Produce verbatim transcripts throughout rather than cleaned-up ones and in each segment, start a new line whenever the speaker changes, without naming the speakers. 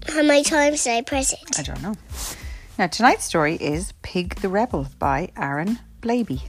How many times did I press it?
I don't know. Now, tonight's story is Pig the Rebel by Aaron Blabey.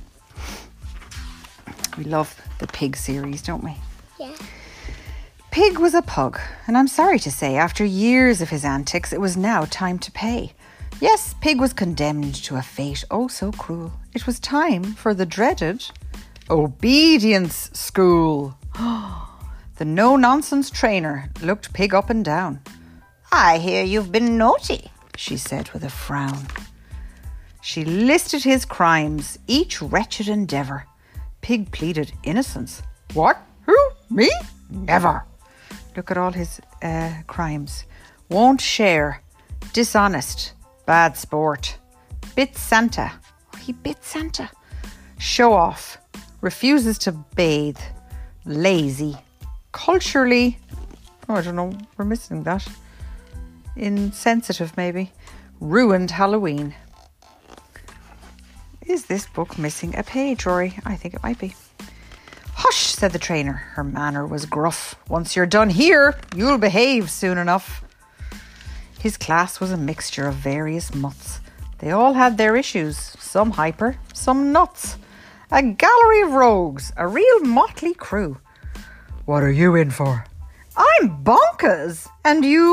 We love the Pig series, don't we?
Yeah.
Pig was a pug, and I'm sorry to say, after years of his antics, it was now time to pay. Yes, Pig was condemned to a fate oh so cruel. It was time for the dreaded obedience school. The no-nonsense trainer looked Pig up and down. "I hear you've been naughty," she said with a frown. She listed his crimes, each wretched endeavour. Pig pleaded innocence. "What? Who? Me? Never." Look at all his uh, crimes. Won't share. Dishonest. Bad sport. Bit Santa. Oh, he bit Santa. Show off. Refuses to bathe. Lazy. Culturally. Oh, I don't know. We're missing that. Insensitive, maybe. Ruined Halloween. Is this book missing a page, Rory? I think it might be. "Hush," said the trainer. Her manner was gruff. "Once you're done here, you'll behave soon enough." His class was a mixture of various muts. They all had their issues, some hyper, some nuts. A gallery of rogues, a real motley crew. "What are you in for?" "I'm bonkers. And you?"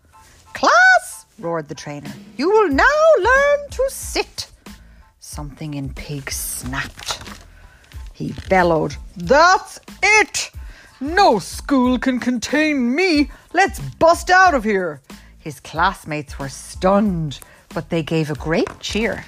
"Class," roared the trainer, "you will now learn to sit." Something in Pig snapped. He bellowed, "That's it! No school can contain me. Let's bust out of here." His classmates were stunned, but they gave a great cheer.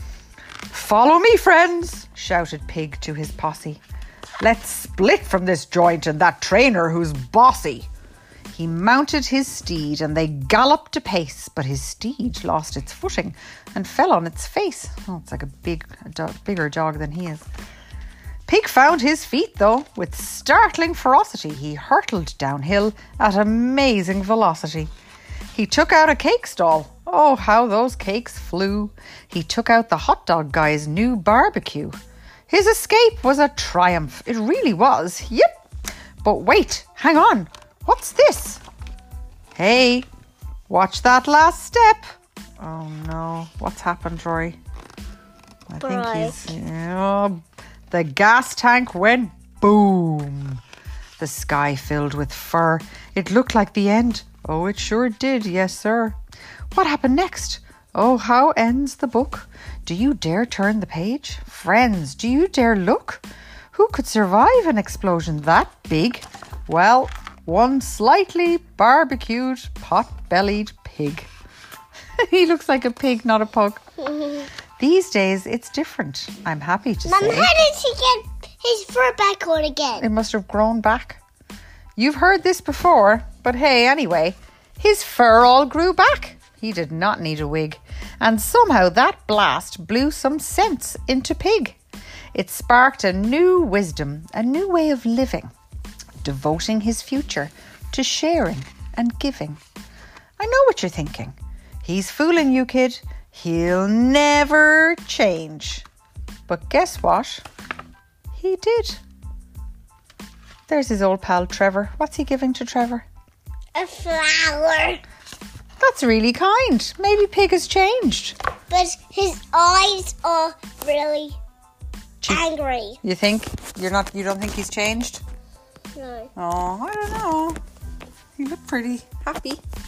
"Follow me, friends," shouted Pig to his posse. "Let's split from this joint and that trainer who's bossy." He mounted his steed and they galloped apace, but his steed lost its footing and fell on its face. Oh, it's like a big, a dog, bigger dog than he is. Pig found his feet, though. With startling ferocity, he hurtled downhill at amazing velocity. He took out a cake stall. Oh, how those cakes flew. He took out the hot dog guy's new barbecue. His escape was a triumph. It really was. Yep. But wait, hang on. What's this? Hey, watch that last step. Oh no, what's happened, Rory? I think he's... Oh, the gas tank went boom. The sky filled with fur. It looked like the end. Oh, it sure did, yes sir. What happened next? Oh, how ends the book? Do you dare turn the page? Friends, do you dare look? Who could survive an explosion that big? Well, one slightly barbecued, pot-bellied pig. He looks like a pig, not a pug. These days, it's different, I'm happy to
Mum,
say.
how did he get his fur back on again?
It must have grown back. You've heard this before, but hey, anyway, his fur all grew back. He did not need a wig. And somehow that blast blew some sense into Pig. It sparked a new wisdom, a new way of living, devoting his future to sharing and giving. I know what you're thinking. He's fooling you, kid. He'll never change. But guess what? He did. There's his old pal Trevor. What's he giving to Trevor?
A flower.
That's really kind. Maybe Pig has changed.
But his eyes are really
Gee,
angry.
You think? You're not, you don't think he's changed?
No.
Oh, I don't know. He looked pretty happy.